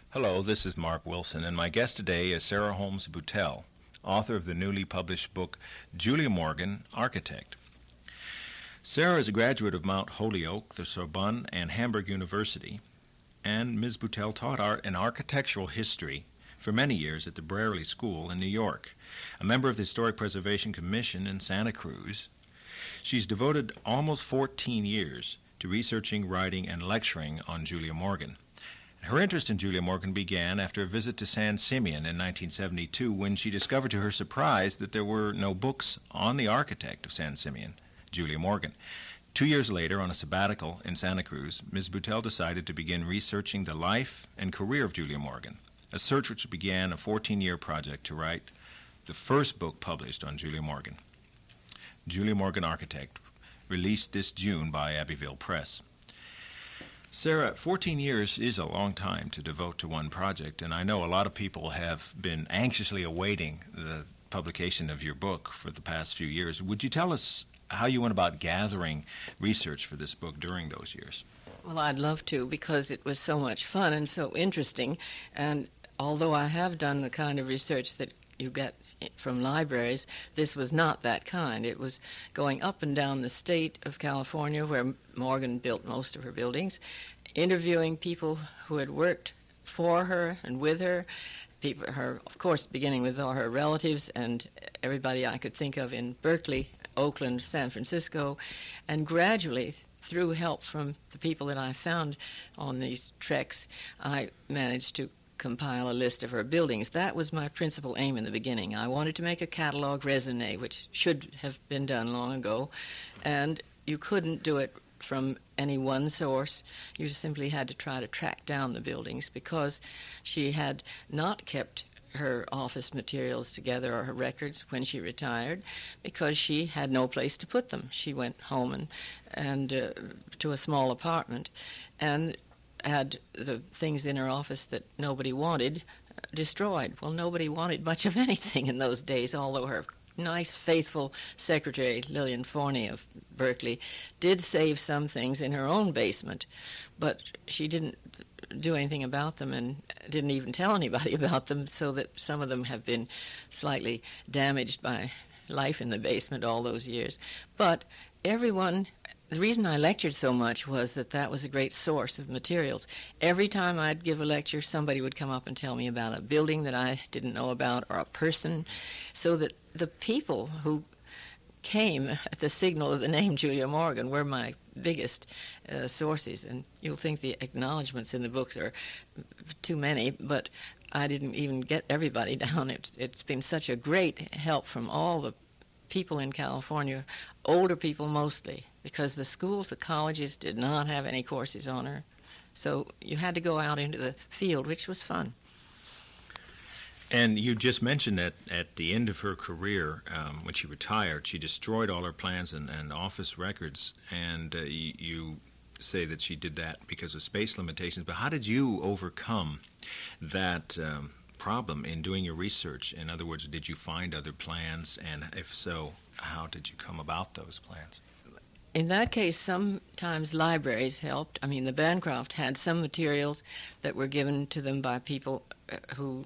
Hello, this is Mark Wilson, and my guest today is Sarah Holmes Boutelle, author of the newly published book Julia Morgan, Architect. Sarah is a graduate of Mount Holyoke, the Sorbonne, and Hamburg University, and Ms. Boutelle taught art and architectural history for many years at the Brearley School in New York, a member of the Historic Preservation Commission in Santa Cruz. She's devoted almost 14 years to researching, writing, and lecturing on Julia Morgan. Her interest in Julia Morgan began after a visit to San Simeon in 1972 when she discovered to her surprise that there were no books on the architect of San Simeon, Julia Morgan. 2 years later, on a sabbatical in Santa Cruz, Ms. Boutelle decided to begin researching the life and career of Julia Morgan, a search which began a 14-year project to write the first book published on Julia Morgan. Julia Morgan, Architect, released this June by Abbeville Press. Sarah, 14 years is a long time to devote to one project, and I know a lot of people have been anxiously awaiting the publication of your book for the past few years. Would you tell us how you went about gathering research for this book during those years? Well, I'd love to, because it was so much fun and so interesting, and although I have done the kind of research that you get from libraries, this was not that kind. It was going up and down the state of California, where Morgan built most of her buildings, interviewing people who had worked for her and with her, of course, beginning with all her relatives and everybody I could think of in Berkeley, Oakland, San Francisco, and gradually, through help from the people that I found on these treks, I managed to compile a list of her buildings. That was my principal aim in the beginning. I wanted to make a catalog raisonné, which should have been done long ago, and you couldn't do it from any one source. You simply had to try to track down the buildings, because she had not kept her office materials together or her records when she retired, because she had no place to put them. She went home and to a small apartment and had the things in her office that nobody wanted destroyed. Well, nobody wanted much of anything in those days, although her nice, faithful secretary, Lillian Forney of Berkeley, did save some things in her own basement, but she didn't do anything about them and didn't even tell anybody about them, so that some of them have been slightly damaged by life in the basement all those years. But the reason I lectured so much was that was a great source of materials. Every time I'd give a lecture, somebody would come up and tell me about a building that I didn't know about, or a person, so that the people who came at the signal of the name Julia Morgan were my biggest sources. And you'll think the acknowledgments in the books are too many, but I didn't even get everybody down. It's been such a great help from all the people in California, older people mostly, because the schools, the colleges did not have any courses on her. So you had to go out into the field, which was fun. And you just mentioned that at the end of her career, when she retired, she destroyed all her plans and office records, and you say that she did that because of space limitations. But how did you overcome that problem in doing your research? In other words, did you find other plans, and if so, how did you come about those plans? In that case, sometimes libraries helped. I mean, the Bancroft had some materials that were given to them by people who's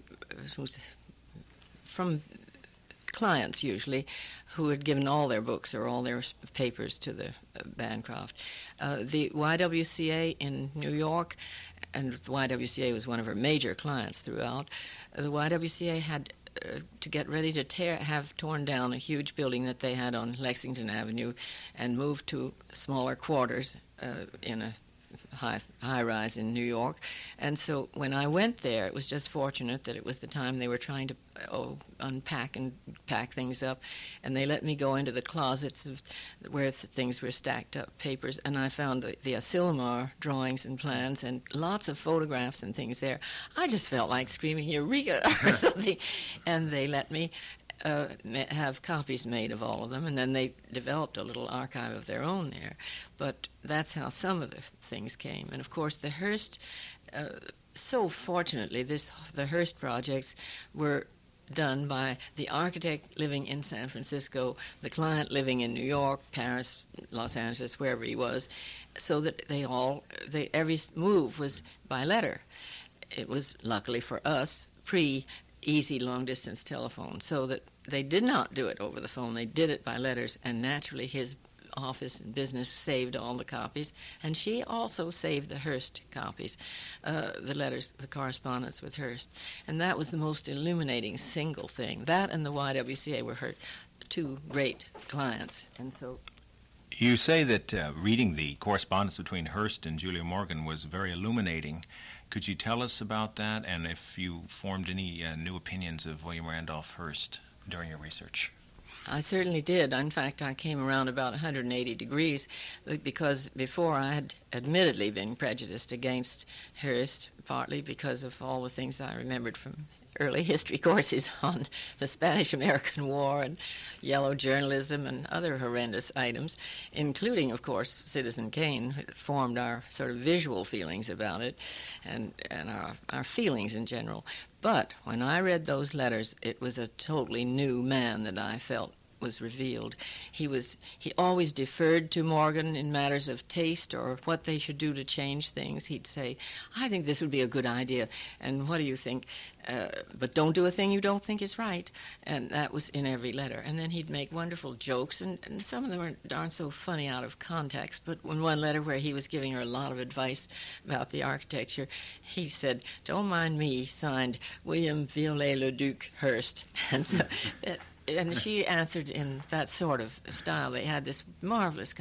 from clients usually, who had given all their books or all their papers to the Bancroft. The YWCA in New York, and the YWCA was one of her major clients throughout, the YWCA had to get ready to have torn down a huge building that they had on Lexington Avenue and moved to smaller quarters in a high-rise in New York. And so when I went there, it was just fortunate that it was the time they were trying to unpack and pack things up, and they let me go into the closets where things were stacked up, papers, and I found the Asilomar drawings and plans and lots of photographs and things there. I just felt like screaming, "Eureka!" or something, and they let me have copies made of all of them, and then they developed a little archive of their own there. But that's how some of the things came. And of course, the Hearst, so fortunately, the Hearst projects were done by the architect living in San Francisco, the client living in New York, Paris, Los Angeles, wherever he was, so that every move was by letter. it was, luckily for us, pre-easy long-distance telephone, so that they did not do it over the phone. They did it by letters, and naturally his office and business saved all the copies, and she also saved the Hearst copies, the letters, the correspondence with Hearst. And that was the most illuminating single thing. That and the YWCA were her two great clients. And so you say that reading the correspondence between Hearst and Julia Morgan was very illuminating. Could you tell us about that, and if you formed any new opinions of William Randolph Hearst during your research? I certainly did. In fact, I came around about 180 degrees because before I had admittedly been prejudiced against Hearst, partly because of all the things I remembered from early history courses on the Spanish-American War and yellow journalism and other horrendous items, including, of course, Citizen Kane, who formed our sort of visual feelings about it and our feelings in general. But when I read those letters, it was a totally new man that I felt was revealed. He always deferred to Morgan in matters of taste or what they should do to change things. He'd say, I think this would be a good idea, and what do you think? But don't do a thing you don't think is right. And that was in every letter. And then he'd make wonderful jokes, and some of them aren't so funny out of context, but in one letter where he was giving her a lot of advice about the architecture, he said, don't mind me, signed William Viollet-le-Duc Hearst. And so and she answered in that sort of style. They had this marvelous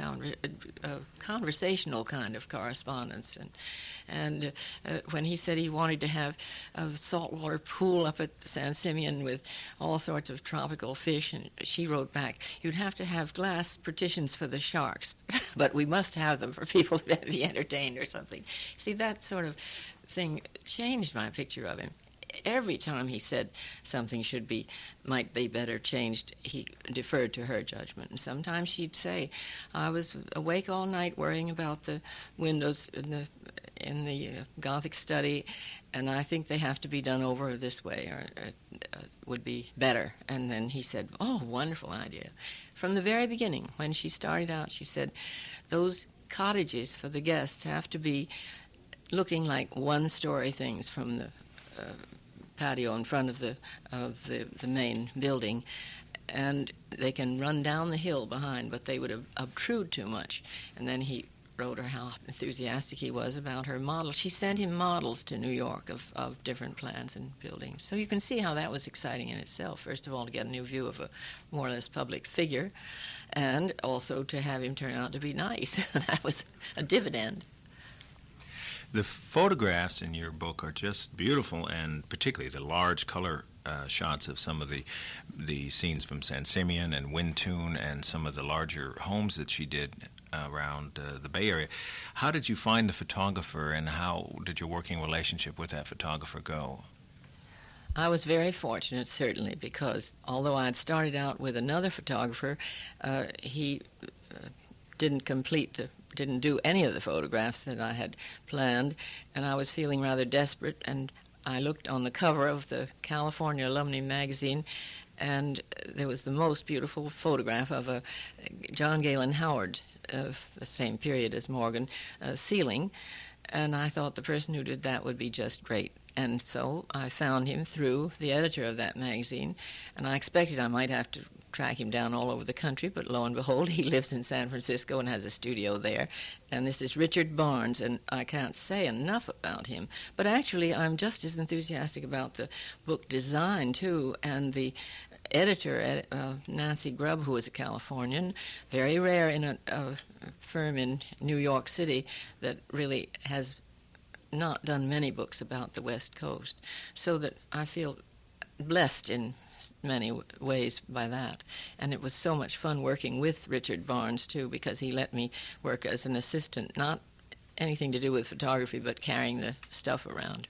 conversational kind of correspondence. And when he said he wanted to have a saltwater pool up at San Simeon with all sorts of tropical fish, and she wrote back, you'd have to have glass partitions for the sharks, but we must have them for people to be entertained or something. See, that sort of thing changed my picture of him. Every time he said something might be better changed, he deferred to her judgment. And sometimes she'd say, I was awake all night worrying about the windows in the Gothic study, and I think they have to be done over this way, or would be better. And then he said, oh, wonderful idea. From the very beginning, when she started out, she said, those cottages for the guests have to be looking like one-story things from the patio in front of the main building, and they can run down the hill behind, but they would obtrude too much. And then he wrote her how enthusiastic he was about her model. She sent him models to New York of different plans and buildings. So you can see how that was exciting in itself. First of all, to get a new view of a more or less public figure, and also to have him turn out to be nice. That was a dividend. The photographs in your book are just beautiful, and particularly the large color shots of some of the scenes from San Simeon and Windtune and some of the larger homes that she did around the Bay Area. How did you find the photographer, and how did your working relationship with that photographer go? I was very fortunate, certainly, because although I had started out with another photographer, he didn't do any of the photographs that I had planned, and I was feeling rather desperate, and I looked on the cover of the California Alumni magazine, and there was the most beautiful photograph of a John Galen Howard of the same period as Morgan ceiling, and I thought the person who did that would be just great. And so I found him through the editor of that magazine, and I expected I might have to track him down all over the country, but lo and behold, he lives in San Francisco and has a studio there. And this is Richard Barnes, and I can't say enough about him. But actually, I'm just as enthusiastic about the book design, too, and the editor, Nancy Grubb, who is a Californian, very rare in a firm in New York City that really has not done many books about the West Coast, so that I feel blessed in many ways by that. And it was so much fun working with Richard Barnes, too, because he let me work as an assistant, not anything to do with photography, but carrying the stuff around.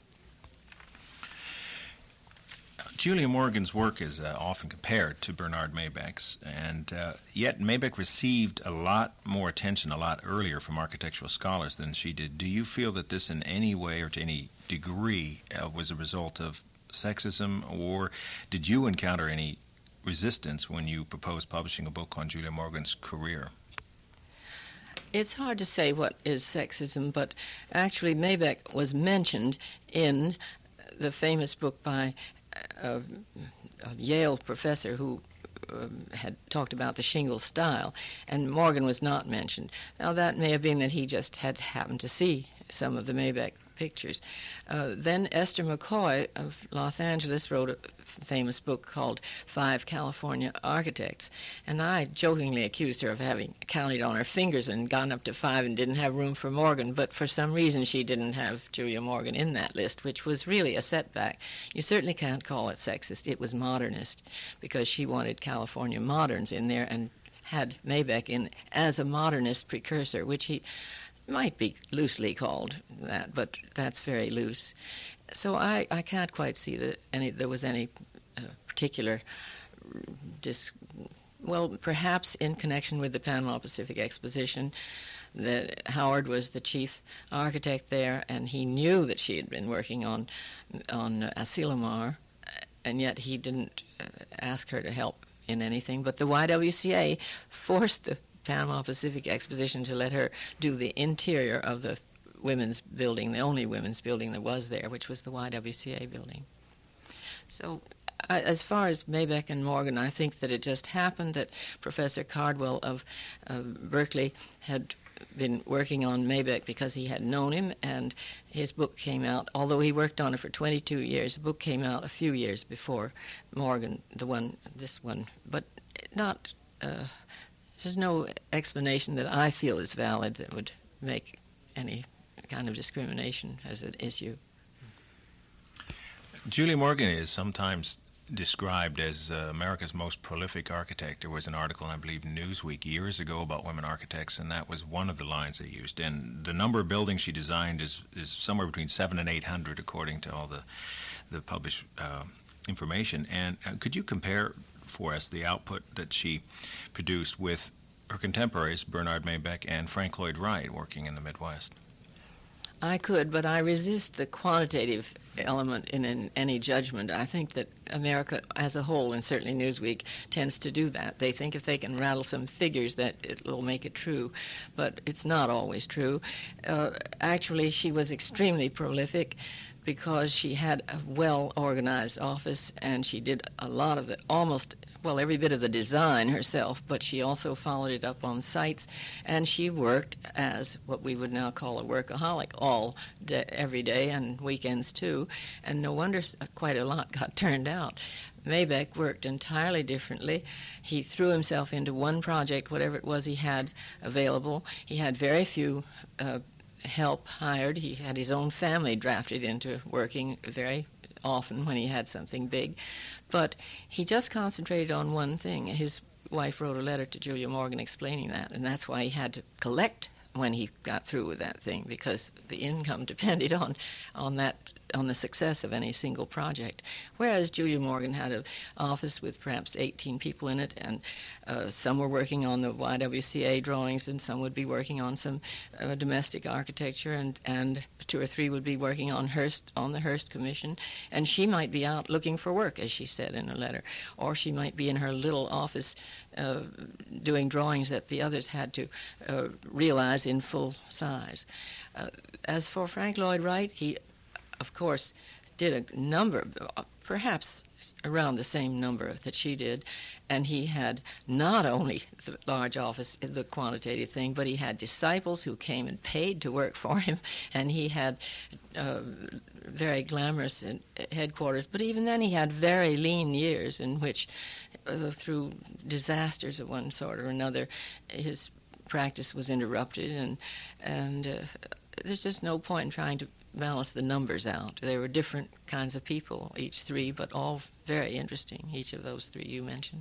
Julia Morgan's work is often compared to Bernard Maybeck's, and yet Maybeck received a lot more attention a lot earlier from architectural scholars than she did. Do you feel that this in any way or to any degree was a result of sexism, or did you encounter any resistance when you proposed publishing a book on Julia Morgan's career? It's hard to say what is sexism, but actually Maybeck was mentioned in the famous book by a Yale professor who had talked about the shingle style, and Morgan was not mentioned. Now, that may have been that he just had happened to see some of the Maybeck pictures. Then Esther McCoy of Los Angeles wrote a famous book called Five California Architects, and I jokingly accused her of having counted on her fingers and gone up to 5 and didn't have room for Morgan, but for some reason she didn't have Julia Morgan in that list, which was really a setback. You certainly can't call it sexist. It was modernist, because she wanted California moderns in there and had Maybeck in as a modernist precursor, which he might be loosely called that, but that's very loose. So I can't quite see that there was any particular well, perhaps in connection with the Panama Pacific Exposition, that Howard was the chief architect there, and he knew that she had been working on Asilomar, and yet he didn't ask her to help in anything. But the YWCA forced the Panama Pacific Exposition to let her do the interior of the women's building, the only women's building that was there, which was the YWCA building. So as far as Maybeck and Morgan, I think that it just happened that Professor Cardwell of Berkeley had been working on Maybeck because he had known him, and his book came out. Although he worked on it for 22 years, the book came out a few years before Morgan, this one, but not... there's no explanation that I feel is valid that would make any kind of discrimination as an issue. Julia Morgan is sometimes described as America's most prolific architect. There was an article in, I believe, Newsweek years ago about women architects, and that was one of the lines they used. And the number of buildings she designed is somewhere between 700 and 800, according to all the published information. And could you compare for us the output that she produced with her contemporaries, Bernard Maybeck and Frank Lloyd Wright, working in the Midwest? I could, but I resist the quantitative element in any judgment. I think that America as a whole, and certainly Newsweek, tends to do that. They think if they can rattle some figures that it will make it true, but it's not always true. Actually, she was extremely prolific because she had a well-organized office, and she did a lot of every bit of the design herself, but she also followed it up on sites, and she worked as what we would now call a workaholic every day, and weekends too, and no wonder quite a lot got turned out. Maybeck worked entirely differently. He threw himself into one project, whatever it was he had available. He had very few help hired. He had his own family drafted into working very often when he had something big. But he just concentrated on one thing. His wife wrote a letter to Julia Morgan explaining that, and that's why he had to collect when he got through with that thing, because the income depended on the success of any single project. Whereas Julia Morgan had an office with perhaps 18 people in it, and some were working on the YWCA drawings, and some would be working on some domestic architecture, and 2 or 3 would be working on the Hearst Commission, and she might be out looking for work, as she said in a letter, or she might be in her little office doing drawings that the others had to realize in full size. As for Frank Lloyd Wright, he, of course, did a number, perhaps around the same number that she did, and he had not only the large office, the quantitative thing, but he had disciples who came and paid to work for him, and he had very glamorous headquarters, but even then he had very lean years in which, through disasters of one sort or another, his practice was interrupted, and there's just no point in trying to balance the numbers out. There were different kinds of people, each 3, but all very interesting, each of those 3 you mentioned.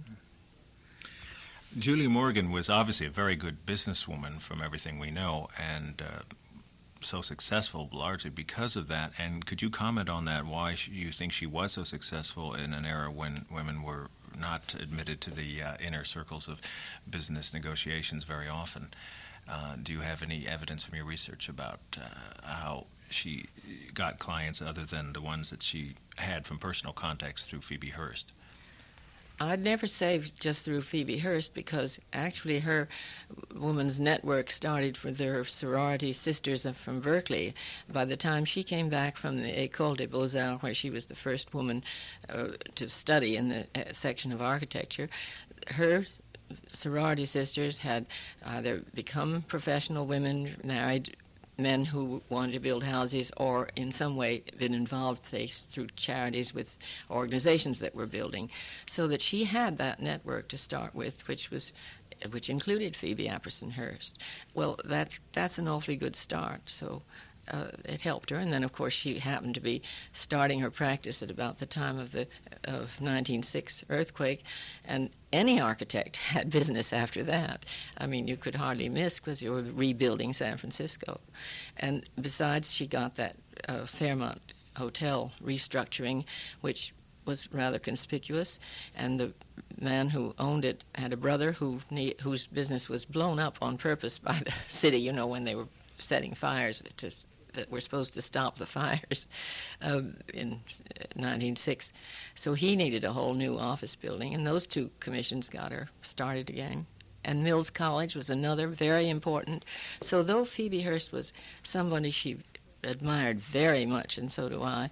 Julia Morgan was obviously a very good businesswoman from everything we know, and so successful largely because of that. And could you comment on that, why you think she was so successful in an era when women were not admitted to the inner circles of business negotiations very often? Do you have any evidence from your research about how she got clients other than the ones that she had from personal contacts through Phoebe Hearst? I'd never say just through Phoebe Hearst, because actually her woman's network started for their sorority sisters from Berkeley. By the time she came back from the École des Beaux-Arts, where she was the first woman to study in the section of architecture, her sorority sisters had either become professional women, married men who wanted to build houses, or in some way been involved, say, through charities with organizations that were building, so that she had that network to start with, which included Phoebe Apperson Hearst. Well, that's an awfully good start, so it helped her. And then, of course, she happened to be starting her practice at about the time of the 1906 earthquake, and any architect had business after that. I mean, you could hardly miss, because you were rebuilding San Francisco. And besides, she got that Fairmont Hotel restructuring, which was rather conspicuous, and the man who owned it had a brother whose business was blown up on purpose by the city, you know, when they were setting fires that were supposed to stop the fires in 1906. So he needed a whole new office building, and those two commissions got her started again. And Mills College was another very important. So though Phoebe Hearst was somebody she admired very much, and so do I,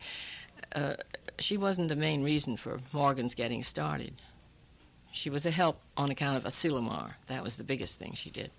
she wasn't the main reason for Morgan's getting started. She was a help on account of Asilomar. That was the biggest thing she did.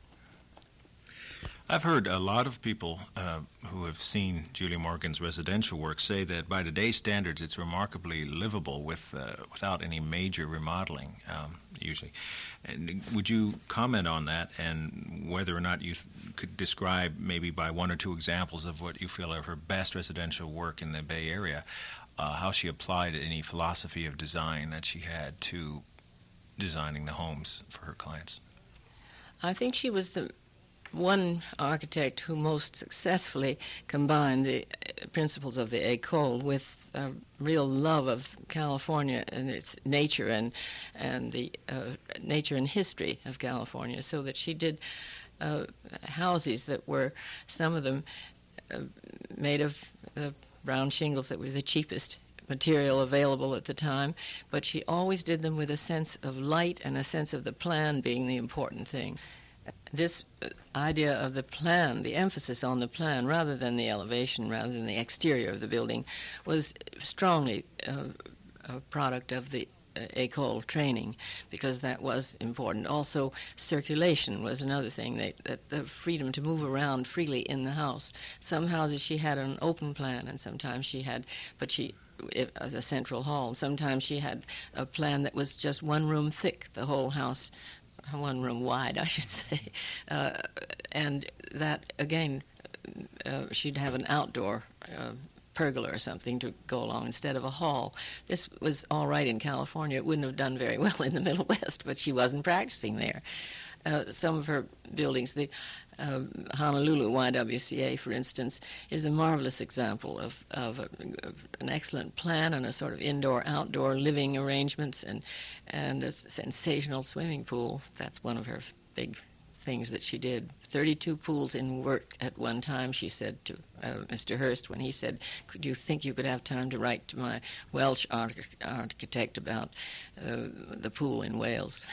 I've heard a lot of people who have seen Julia Morgan's residential work say that by today's standards it's remarkably livable without any major remodeling, usually. And would you comment on that, and whether or not you could describe maybe by one or two examples of what you feel are her best residential work in the Bay Area, how she applied any philosophy of design that she had to designing the homes for her clients? I think she was the one architect who most successfully combined the principles of the École with a real love of California and its nature and the nature and history of California, so that she did houses that were, some of them made of brown shingles that were the cheapest material available at the time, but she always did them with a sense of light and a sense of the plan being the important thing. This idea of the plan, the emphasis on the plan rather than the elevation, rather than the exterior of the building, was strongly a product of the École training, because that was important. Also, circulation was another thing, that the freedom to move around freely in the house. Some houses she had an open plan, and sometimes she had, as a central hall. Sometimes she had a plan that was just one room thick, the whole house, one room wide, I should say. And that, again, she'd have an outdoor pergola or something to go along instead of a hall. This was all right in California. It wouldn't have done very well in the Middle West, but she wasn't practicing there. Some of her buildings, the Honolulu YWCA, for instance, is a marvelous example of an excellent plan and a sort of indoor-outdoor living arrangements and a sensational swimming pool. That's one of her big things that she did. 32 pools in work at one time, she said to Mr. Hearst when he said, "Could you think you could have time to write to my Welsh architect about the pool in Wales?"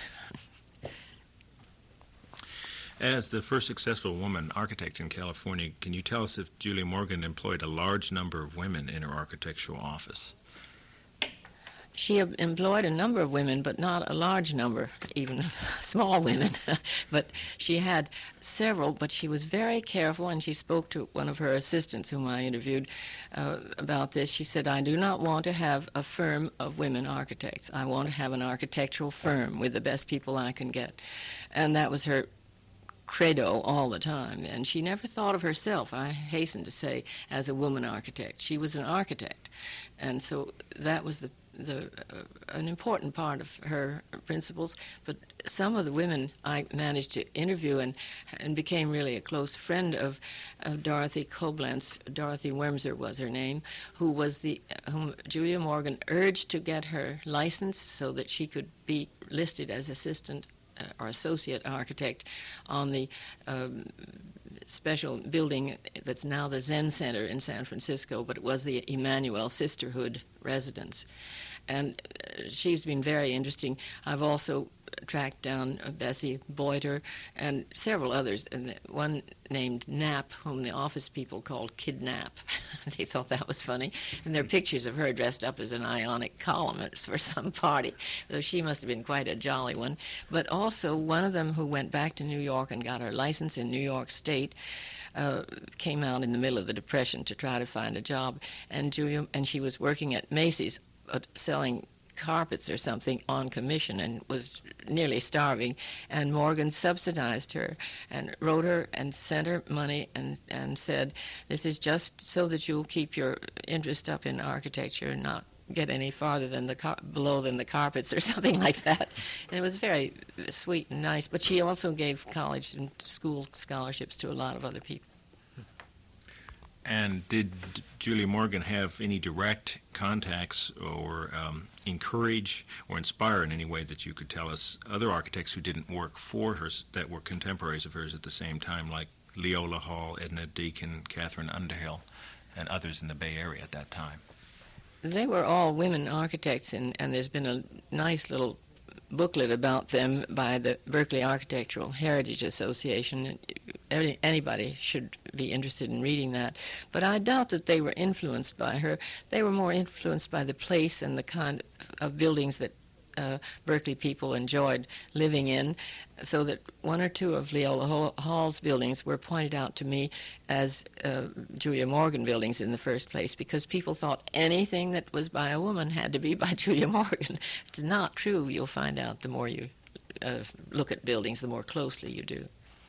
As the first successful woman architect in California, can you tell us if Julia Morgan employed a large number of women in her architectural office? She employed a number of women, but not a large number, even small women. But she had several, but she was very careful, and she spoke to one of her assistants whom I interviewed about this. She said, "I do not want to have a firm of women architects. I want to have an architectural firm with the best people I can get." And that was her credo all the time, and she never thought of herself, I hasten to say, as a woman architect. She was an architect, and so that was an important part of her principles. But some of the women I managed to interview and became really a close friend of Dorothy Koblenz. Dorothy Wormser was her name, whom Julia Morgan urged to get her license so that she could be listed as assistant or associate architect on the special building that's now the Zen Center in San Francisco, but it was the Emmanuel Sisterhood residence. And she's been very interesting. I've also tracked down Bessie Boiter and several others, and one named Knapp, whom the office people called Kidnap. They thought that was funny. And there are pictures of her dressed up as an Ionic columnist for some party. So she must have been quite a jolly one. But also one of them who went back to New York and got her license in New York State came out in the middle of the Depression to try to find a job. And she was working at Macy's selling carpets or something on commission and was nearly starving, and Morgan subsidized her and wrote her and sent her money and said, this is just so that you'll keep your interest up in architecture and not get any farther than below than the carpets or something like that. And it was very sweet and nice, but she also gave college and school scholarships to a lot of other people. And did Julia Morgan have any direct contacts or encourage or inspire in any way that you could tell us other architects who didn't work for her, that were contemporaries of hers at the same time, like Leola Hall, Edna Deacon, Catherine Underhill, and others in the Bay Area at that time? They were all women architects, and there's been a nice little booklet about them by the Berkeley Architectural Heritage Association. Anybody should be interested in reading that. But I doubt that they were influenced by her. They were more influenced by the place and the kind of buildings that Berkeley people enjoyed living in, so that one or two of Leola Hall's buildings were pointed out to me as Julia Morgan buildings in the first place, because people thought anything that was by a woman had to be by Julia Morgan. It's not true. You'll find out the more you look at buildings, the more closely you do.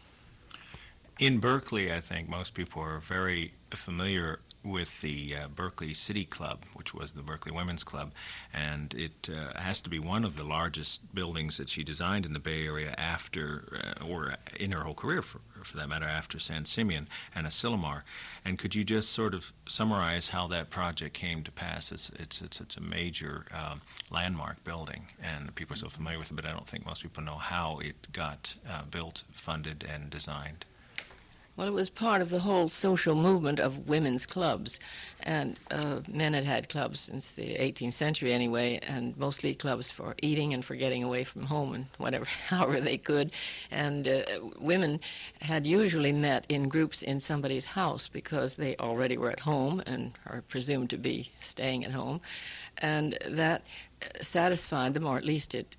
In Berkeley, I think most people are very familiar with the Berkeley City Club, which was the Berkeley Women's Club, and it has to be one of the largest buildings that she designed in the Bay Area after, or in her whole career for that matter, after San Simeon and Asilomar. And could you just sort of summarize how that project came to pass? It's a major landmark building, and people are so familiar with it, but I don't think most people know how it got built, funded, and designed. Well, it was part of the whole social movement of women's clubs, and men had had clubs since the 18th century anyway, and mostly clubs for eating and for getting away from home and whatever, however they could. And women had usually met in groups in somebody's house because they already were at home and are presumed to be staying at home, and that satisfied them, or at least it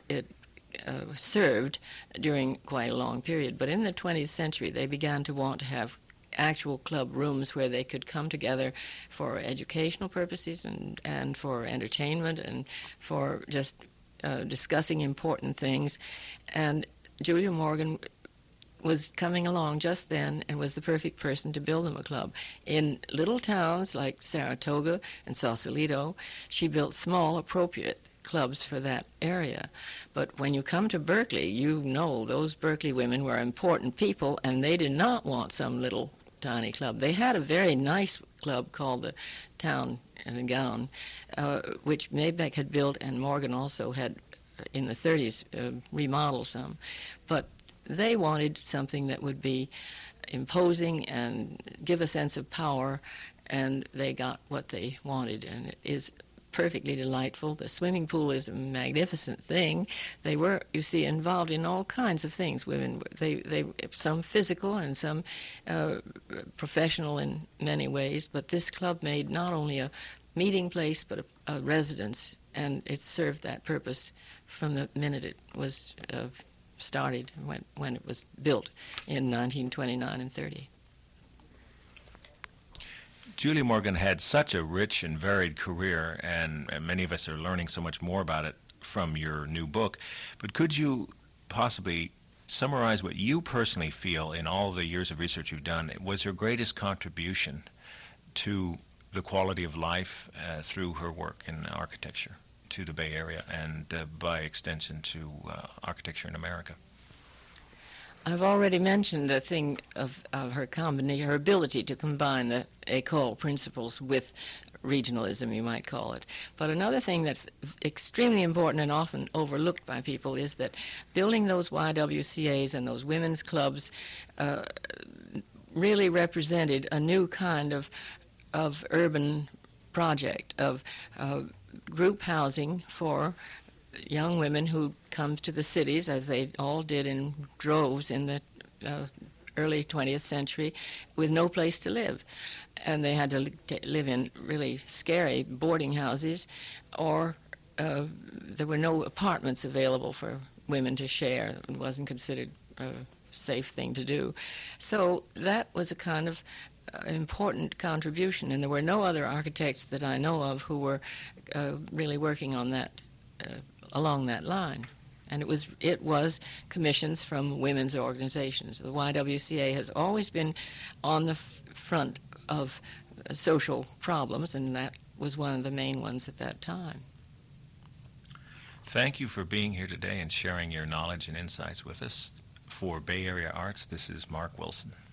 served during quite a long period. But in the 20th century, they began to want to have actual club rooms where they could come together for educational purposes and for entertainment and for just discussing important things. And Julia Morgan was coming along just then and was the perfect person to build them a club. In little towns like Saratoga and Sausalito, she built small, appropriate clubs for that area. But when you come to Berkeley, you know those Berkeley women were important people, and they did not want some little tiny club. They had a very nice club called the Town and the Gown, which Maybeck had built, and Morgan also had in the 30s remodeled some. But they wanted something that would be imposing and give a sense of power, and they got what they wanted, and it is perfectly delightful. The swimming pool is a magnificent thing. They were, you see, involved in all kinds of things. Women, they some physical and some professional in many ways. But this club made not only a meeting place but a residence, and it served that purpose from the minute it was started, when it was built in 1929 and 30. Julia Morgan had such a rich and varied career, and many of us are learning so much more about it from your new book. But could you possibly summarize what you personally feel in all the years of research you've done was her greatest contribution to the quality of life through her work in architecture to the Bay Area and by extension to architecture in America? I've already mentioned the thing of her her ability to combine the école principles with regionalism, you might call it. But another thing that's extremely important and often overlooked by people is that building those YWCAs and those women's clubs really represented a new kind of urban project of group housing for young women who come to the cities, as they all did in droves in the early 20th century, with no place to live. And they had to live in really scary boarding houses, or there were no apartments available for women to share. It wasn't considered a safe thing to do. So that was a kind of important contribution, and there were no other architects that I know of who were really working on that along that line. And it was commissions from women's organizations. The YWCA has always been on the front of social problems, and that was one of the main ones at that time. Thank you for being here today and sharing your knowledge and insights with us. For Bay Area Arts, this is Mark Wilson.